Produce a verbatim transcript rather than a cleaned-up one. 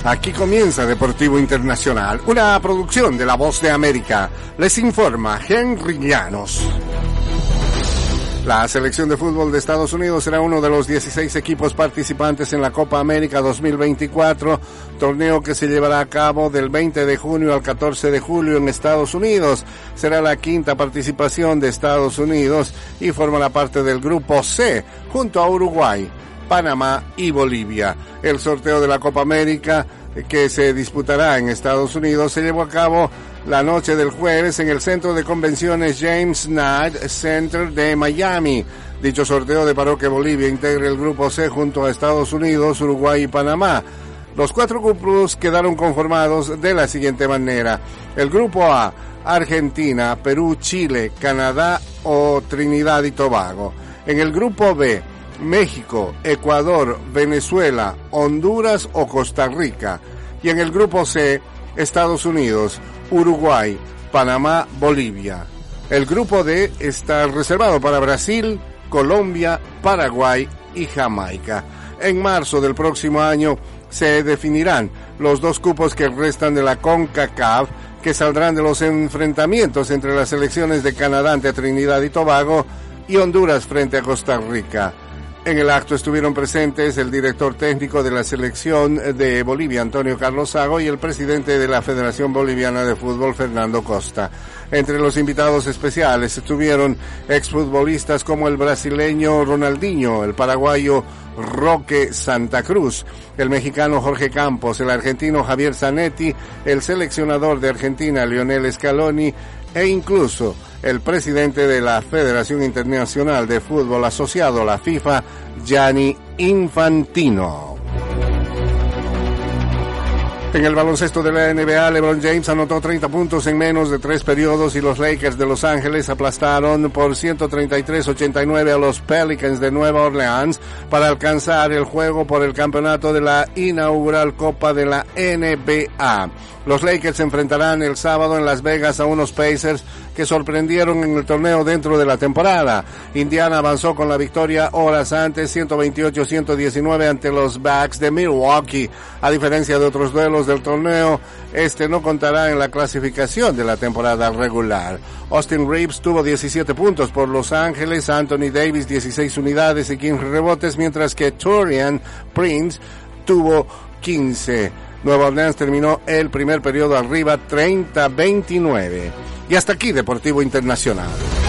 Aquí comienza Deportivo Internacional, una producción de La Voz de América. Les informa Henry Llanos. La selección de fútbol de Estados Unidos será uno de los dieciséis equipos participantes en la Copa América dos mil veinticuatro, torneo que se llevará a cabo del veinte de junio al catorce de julio en Estados Unidos. Será la quinta participación de Estados Unidos y formará parte del Grupo C, junto a Uruguay, Panamá y Bolivia. El sorteo de la Copa América, que se disputará en Estados Unidos, se llevó a cabo la noche del jueves en el Centro de Convenciones James Knight Center de Miami. Dicho sorteo deparó que Bolivia integre el Grupo C junto a Estados Unidos, Uruguay y Panamá. Los cuatro grupos quedaron conformados de la siguiente manera: el Grupo A, Argentina, Perú, Chile, Canadá o Trinidad y Tobago. En el Grupo B, México, Ecuador, Venezuela, Honduras o Costa Rica. Y en el Grupo C, Estados Unidos, Uruguay, Panamá, Bolivia. El Grupo D está reservado para Brasil, Colombia, Paraguay y Jamaica. En marzo del próximo año se definirán los dos cupos que restan de la CONCACAF, que saldrán de los enfrentamientos entre las selecciones de Canadá ante Trinidad y Tobago y Honduras frente a Costa Rica. En el acto estuvieron presentes el director técnico de la selección de Bolivia, Antonio Carlos Sago, y el presidente de la Federación Boliviana de Fútbol, Fernando Costa. Entre los invitados especiales estuvieron exfutbolistas como el brasileño Ronaldinho, el paraguayo Roque Santa Cruz, el mexicano Jorge Campos, el argentino Javier Zanetti, el seleccionador de Argentina Lionel Scaloni e incluso el presidente de la Federación Internacional de Fútbol asociado a la FIFA, Gianni Infantino. En el baloncesto de la N B A, LeBron James anotó treinta puntos en menos de tres periodos y los Lakers de Los Ángeles aplastaron por ciento treinta y tres a ochenta y nueve a los Pelicans de Nueva Orleans para alcanzar el juego por el campeonato de la inaugural Copa de la N B A. Los Lakers se enfrentarán el sábado en Las Vegas a unos Pacers que sorprendieron en el torneo dentro de la temporada. Indiana avanzó con la victoria horas antes, ciento veintiocho a ciento diecinueve ante los Bucks de Milwaukee. A diferencia de otros duelos del torneo, este no contará en la clasificación de la temporada regular. Austin Reeves tuvo diecisiete puntos por Los Ángeles, Anthony Davis dieciséis unidades y quince rebotes, mientras que Taurean Prince tuvo quince. Nueva Orleans terminó el primer periodo arriba treinta a veintinueve. Y hasta aquí Deportivo Internacional.